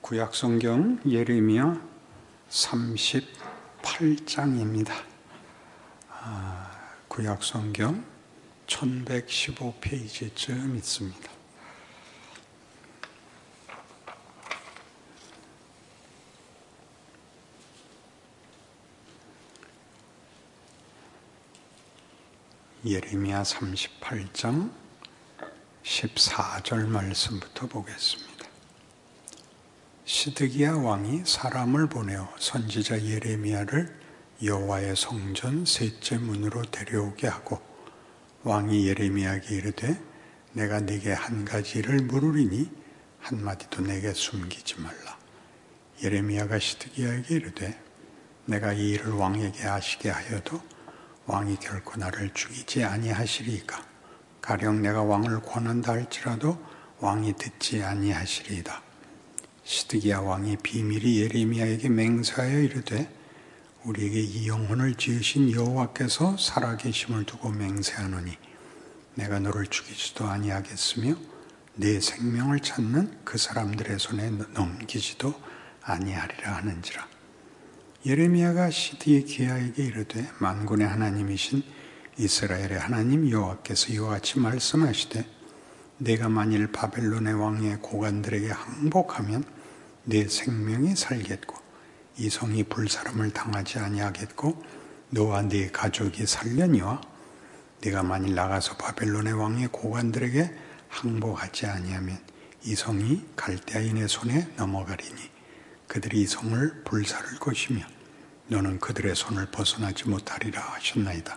구약성경 예레미야 38장입니다. 구약성경 1115페이지쯤 있습니다. 예레미야 38장 14절 말씀부터 보겠습니다. 시드기야 왕이 사람을 보내어 선지자 예레미야를 여호와의 성전 셋째 문으로 데려오게 하고 왕이 예레미야에게 이르되 내가 네게 한 가지 일을 물으리니 한마디도 내게 숨기지 말라. 예레미야가 시드기야에게 이르되 내가 이 일을 왕에게 아시게 하여도 왕이 결코 나를 죽이지 아니하시리이까. 가령 내가 왕을 권한다 할지라도 왕이 듣지 아니하시리이다. 시드기야 왕이 비밀이 예레미야에게 맹세하여 이르되 우리에게 이 영혼을 지으신 여호와께서 살아계심을 두고 맹세하노니 내가 너를 죽이지도 아니하겠으며 네 생명을 찾는 그 사람들의 손에 넘기지도 아니하리라 하는지라. 예레미야가 시드기야에게 이르되 만군의 하나님이신 이스라엘의 하나님 여호와께서 이와 같이 말씀하시되 내가 만일 바벨론의 왕의 고관들에게 항복하면 네 생명이 살겠고 이 성이 불사름을 당하지 아니하겠고 너와 네 가족이 살려니와 네가 만일 나가서 바벨론의 왕의 고관들에게 항복하지 아니하면 이 성이 갈대아인의 손에 넘어가리니 그들이 이 성을 불사를 것이며 너는 그들의 손을 벗어나지 못하리라 하셨나이다.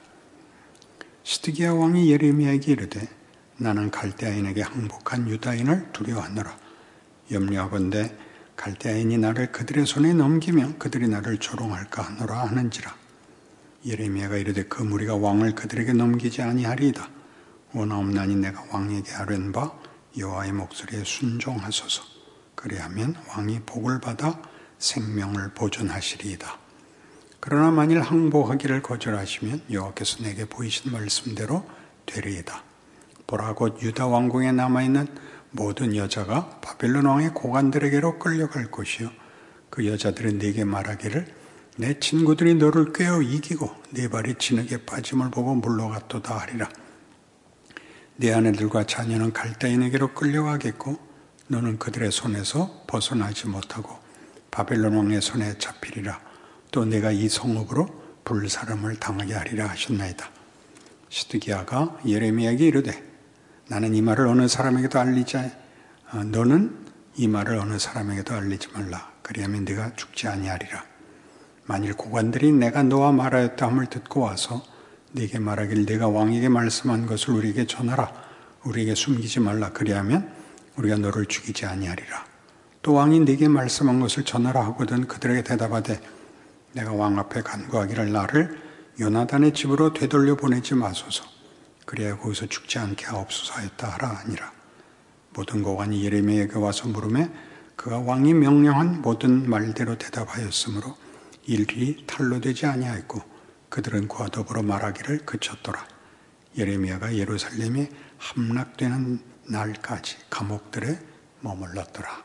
시드기야 왕이 예레미야에게 이르되 나는 갈대아인에게 항복한 유다인을 두려워하노라. 염려하건대 갈대아인이 나를 그들의 손에 넘기면 그들이 나를 조롱할까 하노라 하는지라. 예레미야가 이르되 그 무리가 왕을 그들에게 넘기지 아니하리이다. 원하옵나니 내가 왕에게 아뢰는 바 여호와의 목소리에 순종하소서. 그리하면 왕이 복을 받아 생명을 보존하시리이다. 그러나 만일 항복하기를 거절하시면 여호와께서 내게 보이신 말씀대로 되리이다. 보라 곧 유다 왕궁에 남아있는 모든 여자가 바벨론 왕의 고관들에게로 끌려갈 것이요 그 여자들은 네게 말하기를 내 친구들이 너를 꿰어 이기고 네 발이 진흙에 빠짐을 보고 물러갔도다 하리라. 네 아내들과 자녀는 갈대인에게로 끌려가겠고 너는 그들의 손에서 벗어나지 못하고 바벨론 왕의 손에 잡히리라. 또 내가 이 성읍으로 불사름을 당하게 하리라 하셨나이다. 시드기야가 예레미야에게 이르되 나는 이 말을 어느 사람에게도 너는 이 말을 어느 사람에게도 알리지 말라. 그리하면 네가 죽지 아니하리라. 만일 고관들이 내가 너와 말하였다 함을 듣고 와서 네게 말하길 내가 왕에게 말씀한 것을 우리에게 전하라. 우리에게 숨기지 말라. 그리하면 우리가 너를 죽이지 아니하리라. 또 왕이 네게 말씀한 것을 전하라 하거든 그들에게 대답하되 내가 왕 앞에 간구하기를 나를 요나단의 집으로 되돌려 보내지 마소서. 그래야 거기서 죽지 않게 하옵소서 하였다 하라 하니라. 모든 고관이 예레미야에게 와서 물으매 그가 왕이 명령한 모든 말대로 대답하였으므로 일이 탄로되지 아니하였고 그들은 그와 더불어 말하기를 그쳤더라. 예레미야가 예루살렘에 함락되는 날까지 감옥들에 머물렀더라.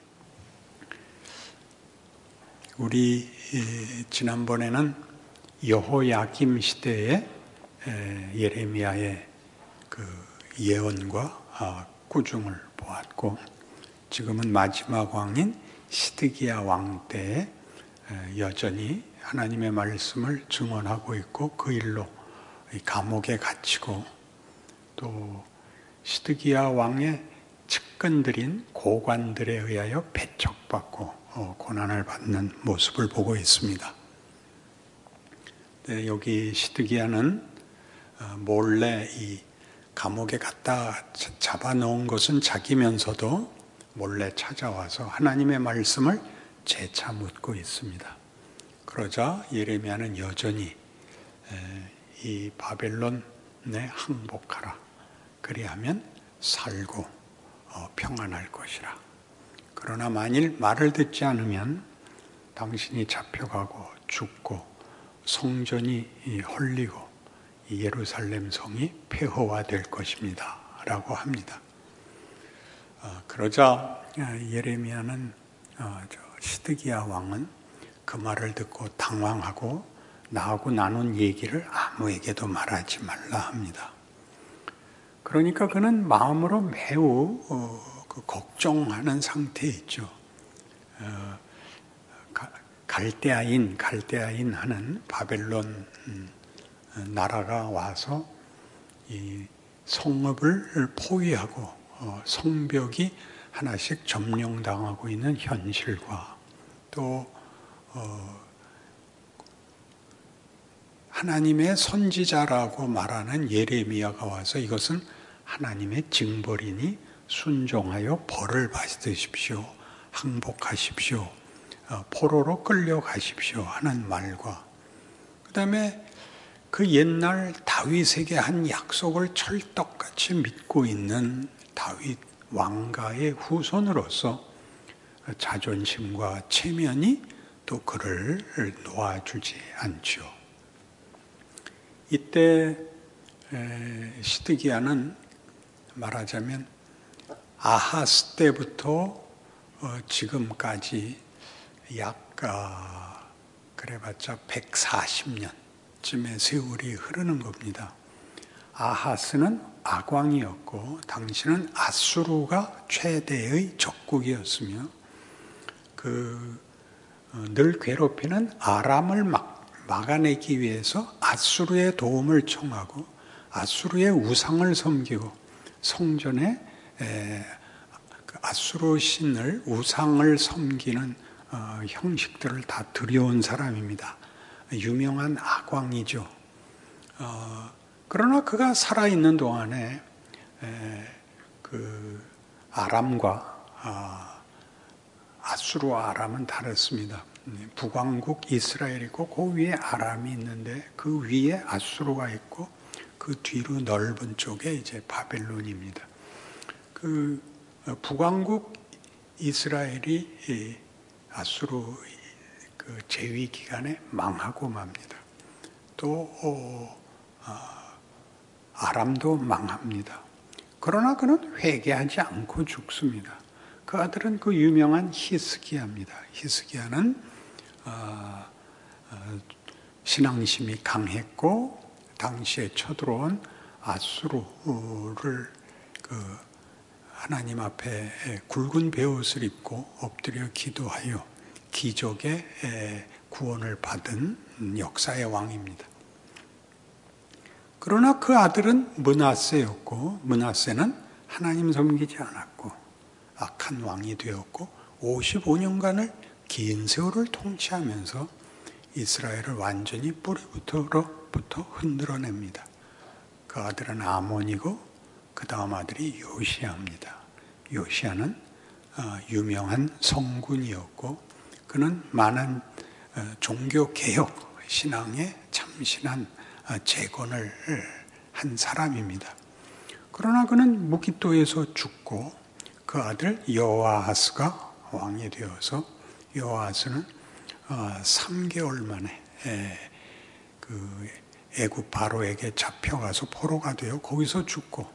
우리 지난번에는 여호야김 시대에 예레미야의 그 예언과 꾸중을 보았고 지금은 마지막 왕인 시드기야 왕 때에 여전히 하나님의 말씀을 증언하고 있고 그 일로 감옥에 갇히고 또 시드기야 왕의 측근들인 고관들에 의하여 배척받고 고난을 받는 모습을 보고 있습니다. 여기 시드기야는 몰래 이 감옥에 갖다 잡아놓은 것은 자기면서도 몰래 찾아와서 하나님의 말씀을 재차 묻고 있습니다. 그러자 예레미야는 여전히 이 바벨론에 항복하라. 그리하면 살고 평안할 것이라. 그러나 만일 말을 듣지 않으면 당신이 잡혀가고 죽고 성전이 헐리고 예루살렘 성이 폐허화될 것입니다 라고 합니다. 그러자 예레미야는 시드기야 왕은 그 말을 듣고 당황하고 나하고 나눈 얘기를 아무에게도 말하지 말라 합니다. 그러니까 그는 마음으로 매우 걱정하는 상태에 있죠. 갈대아인 하는 바벨론 나라가 와서 이 성읍을 포위하고 성벽이 하나씩 점령당하고 있는 현실과 또 하나님의 선지자라고 말하는 예레미야가 와서 이것은 하나님의 징벌이니 순종하여 벌을 받으십시오. 항복하십시오. 포로로 끌려가십시오 하는 말과 그 다음에 그 옛날 다윗에게 한 약속을 철떡같이 믿고 있는 다윗 왕가의 후손으로서 자존심과 체면이 또 그를 놓아주지 않죠. 이때 시드기야는 말하자면 아하스 때부터 지금까지 약 그래봤자 140년쯤의 세월이 흐르는 겁니다. 아하스는 악왕이었고 당시는 아수르가 최대의 적국이었으며 늘 괴롭히는 아람을 막아내기 위해서 아수르의 도움을 청하고 아수르의 우상을 섬기고 성전에 아수르 신을 우상을 섬기는 형식들을 다 들여온 사람입니다. 유명한 악왕이죠. 그러나 그가 살아있는 동안에 아람과 아수르와 아람은 다릅니다. 북왕국 이스라엘이고 그 위에 아람이 있는데 그 위에 아수르가 있고 그 뒤로 넓은 쪽에 이제 바벨론입니다. 그 북왕국 이스라엘이 아수르 그 제위 기간에 망하고 맙니다. 또 아람도 망합니다. 그러나 그는 회개하지 않고 죽습니다. 그 아들은 그 유명한 히스기야입니다. 히스기야는 신앙심이 강했고 당시에 쳐들어온 아수르를 하나님 앞에 굵은 베옷을 입고 엎드려 기도하여 기적의 구원을 받은 역사의 왕입니다. 그러나 그 아들은 므낫세였고 므낫세는 하나님 섬기지 않았고 악한 왕이 되었고 55년간을 긴 세월을 통치하면서 이스라엘을 완전히 뿌리부터 흔들어냅니다. 그 아들은 아몬이고 그 다음 아들이 요시야입니다. 요시야는 유명한 성군이었고 그는 많은 종교개혁 신앙에 참신한 재건을 한 사람입니다. 그러나 그는 무기또에서 죽고 그 아들 여호아하스가 왕이 되어서 여호아하스는 3개월 만에 그 애굽 바로에게 잡혀가서 포로가 되어 거기서 죽고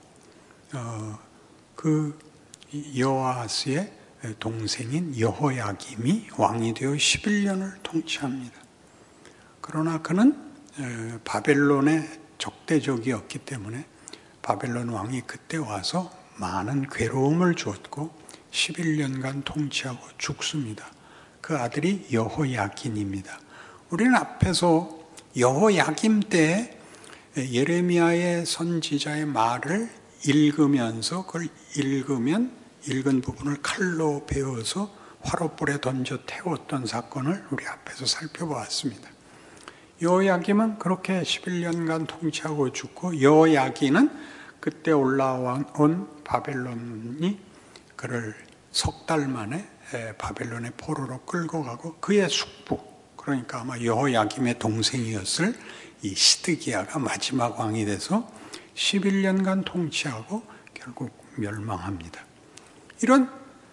그 여호아하스의 동생인 여호야김이 왕이 되어 11년을 통치합니다. 그러나 그는 바벨론의 적대적이었기 때문에 바벨론 왕이 그때 와서 많은 괴로움을 주었고 11년간 통치하고 죽습니다. 그 아들이 여호야긴입니다. 우리는 앞에서 여호야김 때 예레미야의 선지자의 말을 읽으면서 그걸 읽은 부분을 칼로 베어서 화롯불에 던져 태웠던 사건을 우리 앞에서 살펴보았습니다. 여호야김은 그렇게 11년간 통치하고 죽고 여호야긴은 그때 올라온 바벨론이 그를 석 달 만에 바벨론의 포로로 끌고 가고 그의 숙부 그러니까 아마 여호야김의 동생이었을 이 시드기야가 마지막 왕이 돼서 11년간 통치하고 결국 멸망합니다. 이런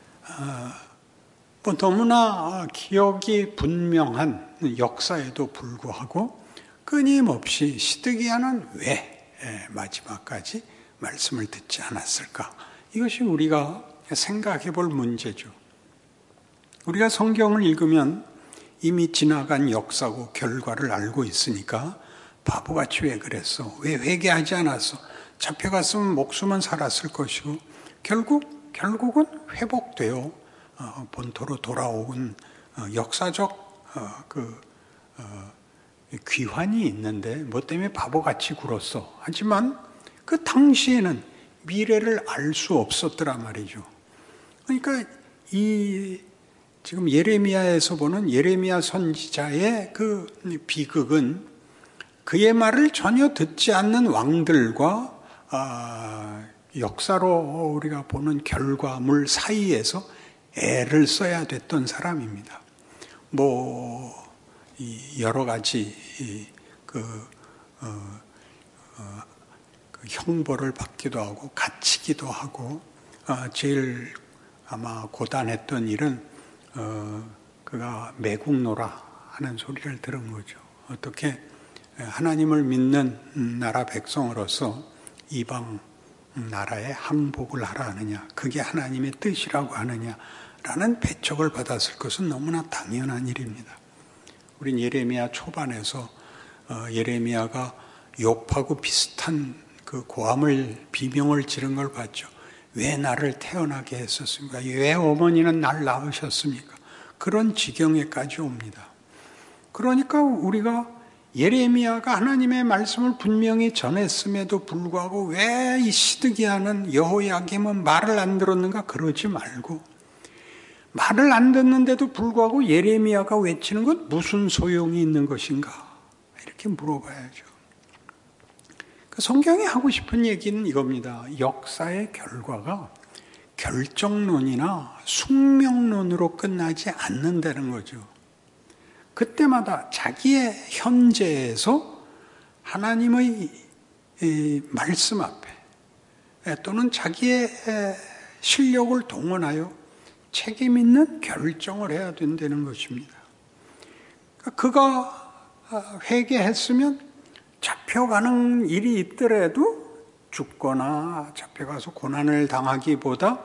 너무나 기억이 분명한 역사에도 불구하고 끊임없이 시드기야는 왜 마지막까지 말씀을 듣지 않았을까? 이것이 우리가 생각해 볼 문제죠. 우리가 성경을 읽으면 이미 지나간 역사고 결과를 알고 있으니까 바보같이 왜 그랬어? 왜 회개하지 않았어? 잡혀갔으면 목숨은 살았을 것이고 결국은 회복되어 본토로 돌아온 역사적 귀환이 있는데 뭐 때문에 바보같이 굴었어? 하지만 그 당시에는 미래를 알 수 없었더라 말이죠. 그러니까 지금 예레미야에서 보는 예레미야 선지자의 그 비극은 그의 말을 전혀 듣지 않는 왕들과 역사로 우리가 보는 결과물 사이에서 애를 써야 됐던 사람입니다. 여러 가지 그 형벌을 받기도 하고 갇히기도 하고 제일 아마 고단했던 일은 그가 매국노라 하는 소리를 들은 거죠. 어떻게 하나님을 믿는 나라 백성으로서 이방 나라에 항복을 하라 하느냐, 그게 하나님의 뜻이라고 하느냐라는 배척을 받았을 것은 너무나 당연한 일입니다. 우린 예레미야 초반에서 예레미야가 욥하고 비슷한 그 고함을 비명을 지른 걸 봤죠. 왜 나를 태어나게 했었습니까? 왜 어머니는 날 낳으셨습니까? 그런 지경에까지 옵니다. 그러니까 우리가 예레미야가 하나님의 말씀을 분명히 전했음에도 불구하고 왜 이 시드기야는 여호야김은 말을 안 들었는가 그러지 말고, 말을 안 듣는데도 불구하고 예레미야가 외치는 건 무슨 소용이 있는 것인가 이렇게 물어봐야죠. 성경이 하고 싶은 얘기는 이겁니다. 역사의 결과가 결정론이나 숙명론으로 끝나지 않는다는 거죠. 그때마다 자기의 현재에서 하나님의 말씀 앞에 또는 자기의 실력을 동원하여 책임 있는 결정을 해야 된다는 것입니다. 그가 회개했으면 잡혀가는 일이 있더라도 죽거나 잡혀가서 고난을 당하기보다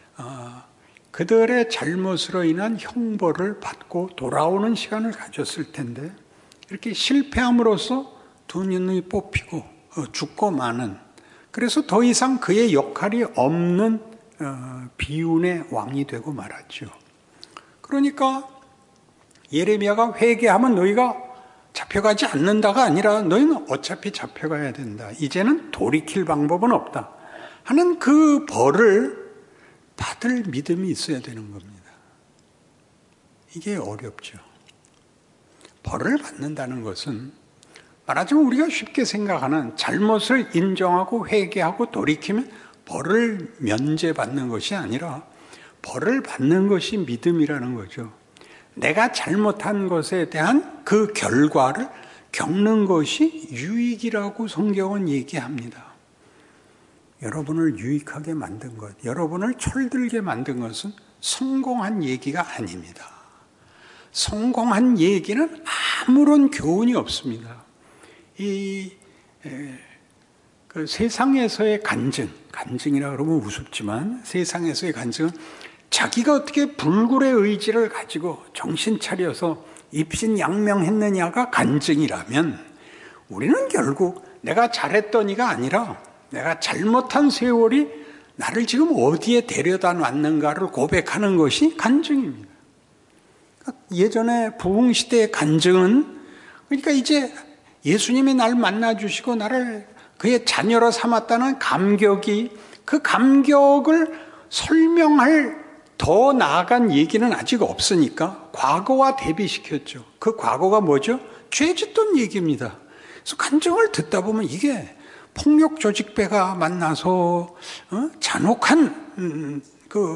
그들의 잘못으로 인한 형벌을 받고 돌아오는 시간을 가졌을 텐데, 이렇게 실패함으로써 두 눈이 뽑히고 죽고 마는, 그래서 더 이상 그의 역할이 없는 비운의 왕이 되고 말았죠. 그러니까 예레미야가 회개하면 너희가 잡혀가지 않는다가 아니라 너희는 어차피 잡혀가야 된다. 이제는 돌이킬 방법은 없다 하는 그 벌을 받을 믿음이 있어야 되는 겁니다. 이게 어렵죠. 벌을 받는다는 것은 말하자면 우리가 쉽게 생각하는 잘못을 인정하고 회개하고 돌이키면 벌을 면제받는 것이 아니라 벌을 받는 것이 믿음이라는 거죠. 내가 잘못한 것에 대한 그 결과를 겪는 것이 유익이라고 성경은 얘기합니다. 여러분을 유익하게 만든 것, 여러분을 철들게 만든 것은 성공한 얘기가 아닙니다. 성공한 얘기는 아무런 교훈이 없습니다. 그 세상에서의 간증이라 그러면 우습지만 세상에서의 간증은 자기가 어떻게 불굴의 의지를 가지고 정신 차려서 입신양명했느냐가 간증이라면, 우리는 결국 내가 잘했더니가 아니라 내가 잘못한 세월이 나를 지금 어디에 데려다 놨는가를 고백하는 것이 간증입니다. 예전에 부흥시대의 간증은, 그러니까 이제 예수님이 날 만나주시고 나를 그의 자녀로 삼았다는 감격이, 그 감격을 설명할 더 나아간 얘기는 아직 없으니까 과거와 대비시켰죠. 그 과거가 뭐죠? 죄 짓던 얘기입니다. 그래서 간증을 듣다 보면 이게 폭력 조직배가 만나서 잔혹한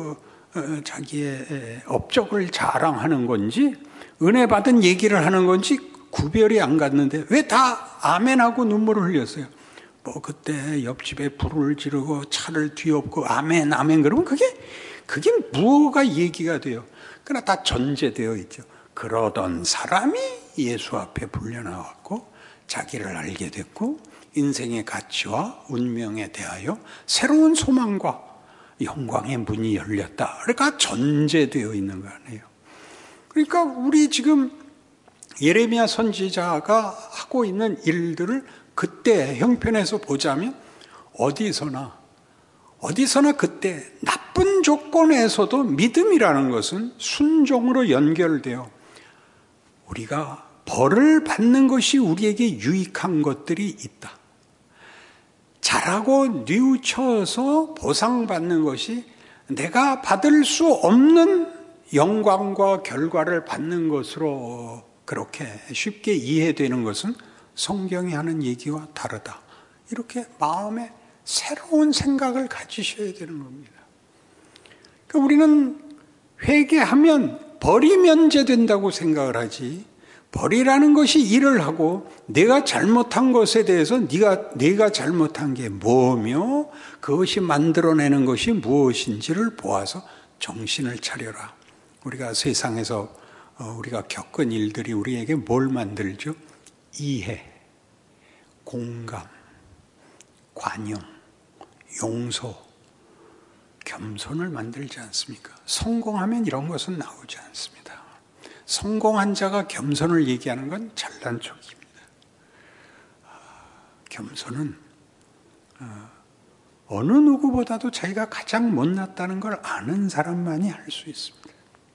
자기의 업적을 자랑하는 건지 은혜 받은 얘기를 하는 건지 구별이 안 갔는데 왜 다 아멘하고 눈물을 흘렸어요? 그때 옆집에 불을 지르고 차를 뒤엎고 아멘 아멘 그러면 그게 뭐가 얘기가 돼요? 그러나 다 전제되어 있죠. 그러던 사람이 예수 앞에 불려나왔고 자기를 알게 됐고 인생의 가치와 운명에 대하여 새로운 소망과 영광의 문이 열렸다. 그러니까 전제되어 있는 거 아니에요. 그러니까 우리 지금 예레미야 선지자가 하고 있는 일들을 그때 형편에서 보자면 어디서나 그때 나쁜 조건에서도 믿음이라는 것은 순종으로 연결되어 우리가 벌을 받는 것이 우리에게 유익한 것들이 있다. 잘하고 뉘우쳐서 보상받는 것이 내가 받을 수 없는 영광과 결과를 받는 것으로 그렇게 쉽게 이해되는 것은 성경이 하는 얘기와 다르다. 이렇게 마음에 새로운 생각을 가지셔야 되는 겁니다. 그러니까 우리는 회개하면 벌이 면제된다고 생각을 하지, 벌이라는 것이 일을 하고 내가 잘못한 것에 대해서 내가 잘못한 게 뭐며 그것이 만들어내는 것이 무엇인지를 보아서 정신을 차려라. 우리가 세상에서 우리가 겪은 일들이 우리에게 뭘 만들죠? 이해, 공감, 관용, 용서, 겸손을 만들지 않습니까? 성공하면 이런 것은 나오지 않습니다. 성공한 자가 겸손을 얘기하는 건 잘난 척입니다. 겸손은 어느 누구보다도 자기가 가장 못났다는 걸 아는 사람만이 할 수 있습니다.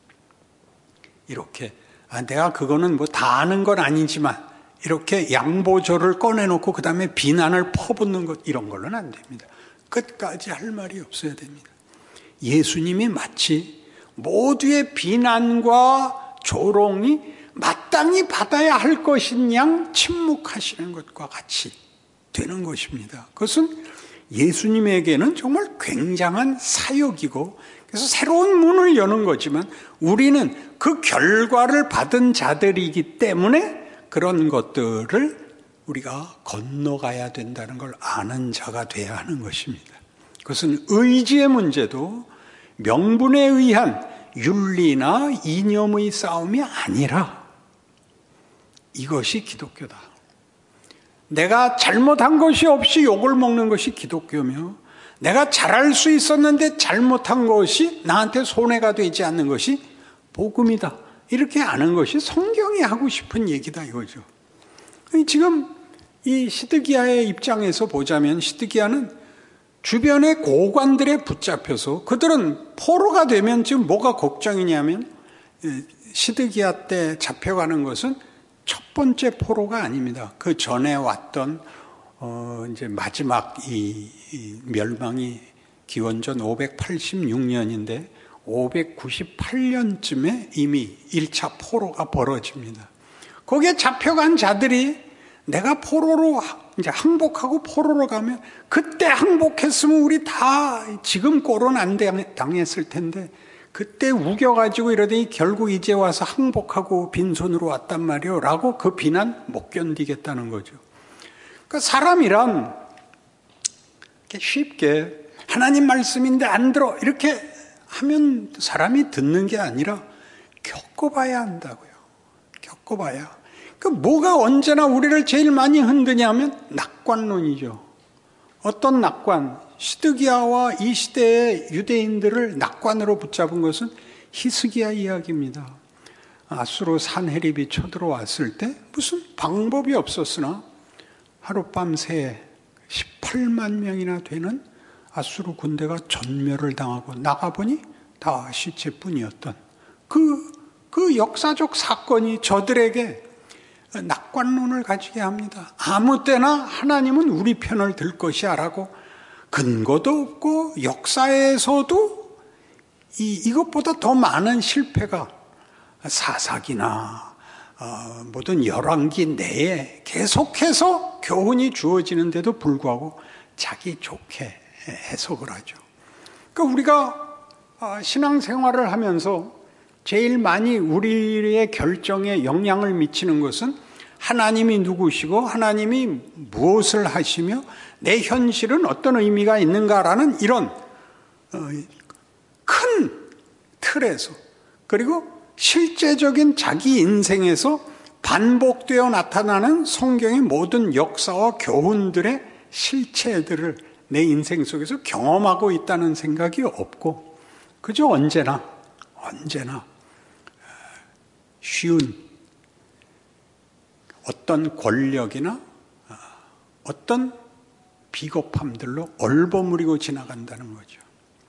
이렇게 내가 그거는 뭐 다 아는 건 아니지만 이렇게 양보절을 꺼내놓고 그 다음에 비난을 퍼붓는 것, 이런 걸로는 안 됩니다. 끝까지 할 말이 없어야 됩니다. 예수님이 마치 모두의 비난과 조롱이 마땅히 받아야 할 것인 양 침묵하시는 것과 같이 되는 것입니다. 그것은 예수님에게는 정말 굉장한 사역이고, 그래서 새로운 문을 여는 거지만 우리는 그 결과를 받은 자들이기 때문에 그런 것들을 우리가 건너가야 된다는 걸 아는 자가 돼야 하는 것입니다. 그것은 의지의 문제도 명분에 의한 윤리나 이념의 싸움이 아니라 이것이 기독교다. 내가 잘못한 것이 없이 욕을 먹는 것이 기독교며, 내가 잘할 수 있었는데 잘못한 것이 나한테 손해가 되지 않는 것이 복음이다. 이렇게 아는 것이 성경이 하고 싶은 얘기다 이거죠. 지금 이 시드기야의 입장에서 보자면 시드기야는 주변의 고관들에 붙잡혀서 그들은 포로가 되면 지금 뭐가 걱정이냐면 시드기야 때 잡혀가는 것은 첫 번째 포로가 아닙니다. 그 전에 왔던 이제 마지막 이 멸망이 기원전 586년인데 598년쯤에 이미 1차 포로가 벌어집니다. 거기에 잡혀간 자들이 내가 포로로 이제 항복하고 포로로 가면 그때 항복했으면 우리 다 지금 꼴은 안 당했을 텐데 그때 우겨가지고 이러더니 결국 이제 와서 항복하고 빈손으로 왔단 말이요 라고 그 비난 못 견디겠다는 거죠. 그러니까 사람이란 쉽게 하나님 말씀인데 안 들어 이렇게 하면 사람이 듣는 게 아니라 겪어봐야 한다고요. 겪어봐야. 그 뭐가 언제나 우리를 제일 많이 흔드냐면 낙관론이죠. 어떤 낙관? 시드기야와 이 시대의 유대인들을 낙관으로 붙잡은 것은 히스기야 이야기입니다. 아수르 산헤립이 쳐들어왔을 때 무슨 방법이 없었으나 하룻밤 새에 18만 명이나 되는 아수르 군대가 전멸을 당하고 나가보니 다 시체뿐이었던 그 역사적 사건이 저들에게 낙관론을 가지게 합니다. 아무 때나 하나님은 우리 편을 들 것이야 라고 근거도 없고 역사에서도 이것보다 더 많은 실패가 사사기나 모든 열왕기 내에 계속해서 교훈이 주어지는데도 불구하고 자기 좋게 해석을 하죠. 그러니까 우리가 신앙생활을 하면서 제일 많이 우리의 결정에 영향을 미치는 것은 하나님이 누구시고 하나님이 무엇을 하시며 내 현실은 어떤 의미가 있는가라는 이런 큰 틀에서, 그리고 실제적인 자기 인생에서 반복되어 나타나는 성경의 모든 역사와 교훈들의 실체들을 내 인생 속에서 경험하고 있다는 생각이 없고 그저 언제나 쉬운 어떤 권력이나 어떤 비겁함들로 얼버무리고 지나간다는 거죠.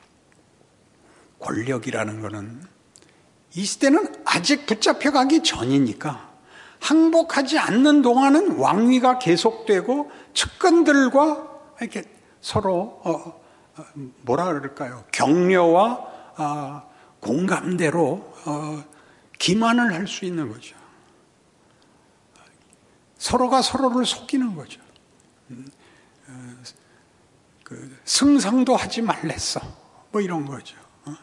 권력이라는 것은 이 시대는 아직 붙잡혀가기 전이니까 항복하지 않는 동안은 왕위가 계속되고 측근들과 이렇게 서로 뭐라 그럴까요? 격려와 공감대로 기만을 할 수 있는 거죠. 서로가 서로를 속이는 거죠. 승상도 하지 말랬어. 뭐 이런 거죠.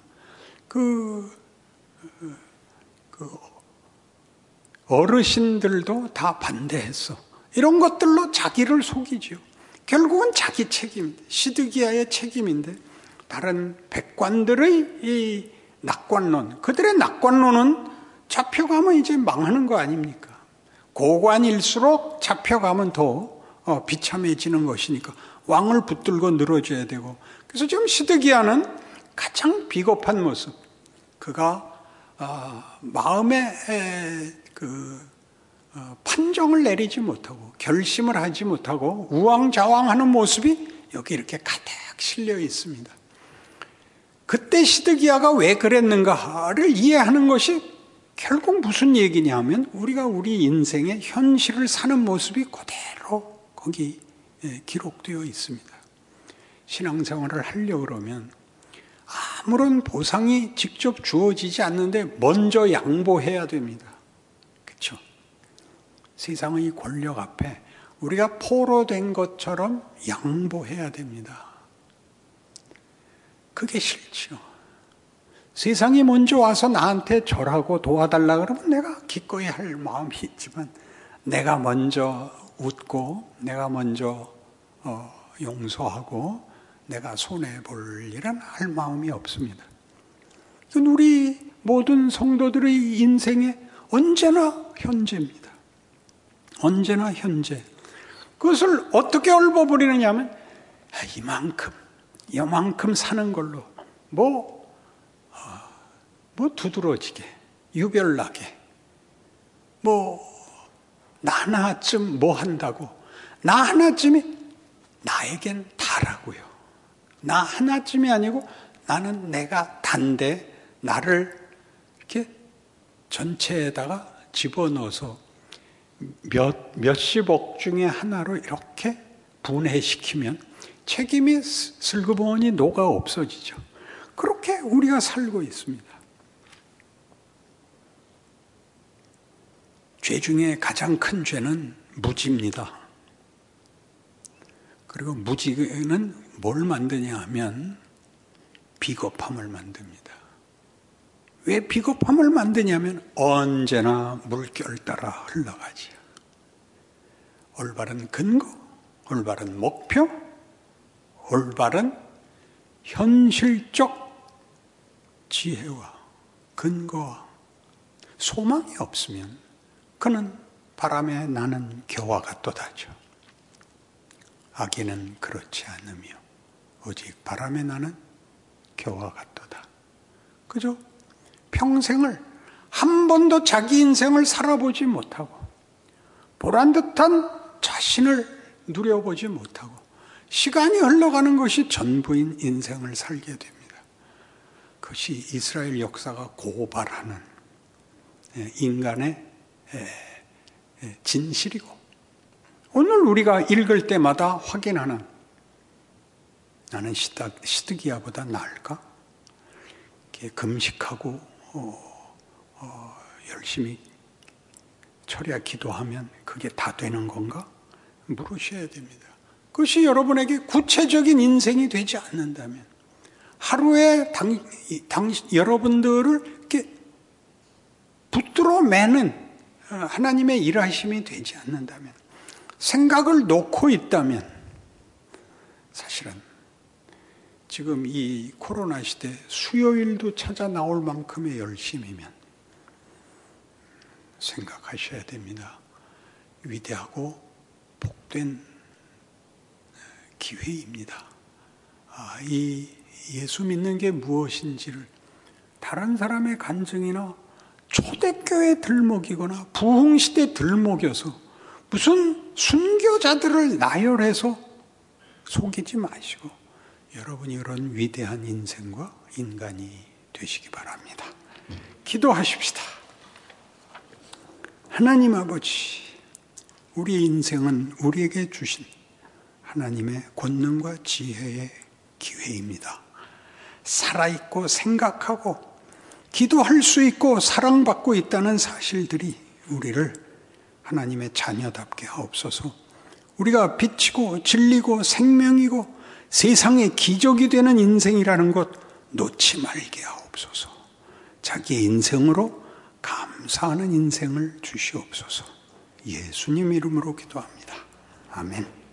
어르신들도 다 반대했어. 이런 것들로 자기를 속이죠. 결국은 자기 책임, 시드기야의 책임인데 다른 백관들의 이 낙관론, 그들의 낙관론은 잡혀가면 이제 망하는 거 아닙니까? 고관일수록 잡혀가면 더 비참해지는 것이니까 왕을 붙들고 늘어져야 되고, 그래서 지금 시드기야는 가장 비겁한 모습, 그가 마음의 판정을 내리지 못하고 결심을 하지 못하고 우왕좌왕하는 모습이 여기 이렇게 가득 실려 있습니다. 그때 시드기야가 왜 그랬는가를 이해하는 것이 결국 무슨 얘기냐면 우리가 우리 인생의 현실을 사는 모습이 그대로 거기 기록되어 있습니다. 신앙생활을 하려고 그러면 아무런 보상이 직접 주어지지 않는데 먼저 양보해야 됩니다. 그렇죠? 세상의 권력 앞에 우리가 포로된 것처럼 양보해야 됩니다. 그게 싫죠. 세상이 먼저 와서 나한테 절하고 도와달라 그러면 내가 기꺼이 할 마음이 있지만 내가 먼저 웃고 내가 먼저 용서하고 내가 손해볼 일은 할 마음이 없습니다. 우리 모든 성도들의 인생에 언제나 현재입니다. 언제나 현재. 그것을 어떻게 얼버무리느냐 하면 이만큼 사는 걸로 뭐 두드러지게 유별나게 나 하나쯤 뭐 한다고 나 하나쯤이 나에겐 다라고요. 나 하나쯤이 아니고 나는 내가 단데 나를 이렇게 전체에다가 집어넣어서 몇십억 중에 하나로 이렇게 분해시키면 책임이 슬그머니 녹아 없어지죠. 그렇게 우리가 살고 있습니다. 죄 중에 가장 큰 죄는 무지입니다. 그리고 무지는 뭘 만드냐 하면 비겁함을 만듭니다. 왜 비겁함을 만드냐면 언제나 물결 따라 흘러가지요. 올바른 근거, 올바른 목표, 올바른 현실적 지혜와 근거와 소망이 없으면 그는 바람에 나는 겨와 같도다죠. 악인은 그렇지 않으며 오직 바람에 나는 겨와 같도다. 그죠? 평생을 한 번도 자기 인생을 살아보지 못하고 보란듯한 자신을 누려보지 못하고 시간이 흘러가는 것이 전부인 인생을 살게 됩니다. 그것이 이스라엘 역사가 고발하는 인간의 진실이고 오늘 우리가 읽을 때마다 확인하는 나는 시드기야보다 나을까? 금식하고 열심히 철야 기도하면 그게 다 되는 건가? 물으셔야 됩니다. 그것이 여러분에게 구체적인 인생이 되지 않는다면 하루에 여러분들을 이렇게 붙들어 매는 하나님의 일하심이 되지 않는다면 생각을 놓고 있다면 사실은 지금 이 코로나 시대 수요일도 찾아 나올 만큼의 열심이면 생각하셔야 됩니다. 위대하고 복된 기회입니다. 이 예수 믿는 게 무엇인지를 다른 사람의 간증이나 초대교회 들먹이거나 부흥시대 들먹여서 무슨 순교자들을 나열해서 속이지 마시고 여러분이 그런 위대한 인생과 인간이 되시기 바랍니다. 기도하십시다. 하나님 아버지, 우리 인생은 우리에게 주신 하나님의 권능과 지혜의 기회입니다. 살아있고 생각하고 기도할 수 있고 사랑받고 있다는 사실들이 우리를 하나님의 자녀답게 하옵소서. 우리가 빛이고 진리고 생명이고 세상의 기적이 되는 인생이라는 것 놓지 말게 하옵소서. 자기의 인생으로 감사하는 인생을 주시옵소서. 예수님 이름으로 기도합니다. 아멘.